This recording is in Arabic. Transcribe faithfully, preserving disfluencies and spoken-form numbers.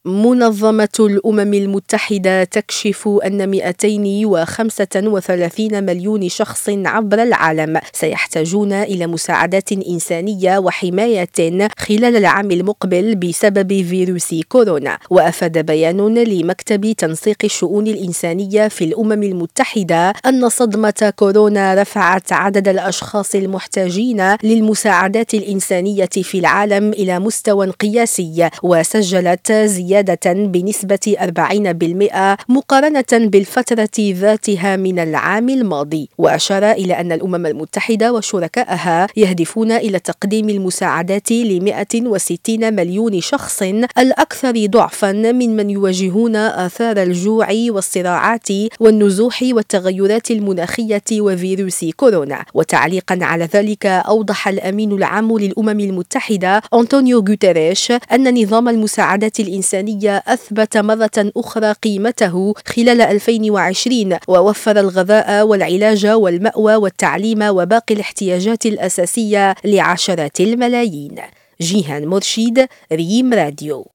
منظمة الأمم المتحدة تكشف أن مئتين وخمسة وثلاثين مليون شخص عبر العالم سيحتاجون إلى مساعدات إنسانية وحماية خلال العام المقبل بسبب فيروس كورونا. وأفاد بيان لمكتب تنسيق الشؤون الإنسانية في الأمم المتحدة أن صدمة كورونا رفعت عدد الأشخاص المحتاجين للمساعدات الإنسانية في العالم إلى مستوى قياسي، وسجلت زيادة زيادة بنسبة أربعين بالمئة مقارنة بالفترة ذاتها من العام الماضي. وأشار إلى أن الأمم المتحدة وشركائها يهدفون إلى تقديم المساعدات ل مئة وستين مليون شخص، الأكثر ضعفا ممن يواجهون آثار الجوع والصراعات والنزوح والتغيرات المناخية وفيروس كورونا. وتعليقا على ذلك، أوضح الأمين العام للأمم المتحدة أنطونيو غوتيريش أن نظام المساعدات الإنسانية أثبت مرة أخرى قيمته خلال ألفين وعشرين، ووفر الغذاء والعلاج والمأوى والتعليم وباقي الاحتياجات الأساسية لعشرات الملايين. جيهان مرشد، ريم راديو.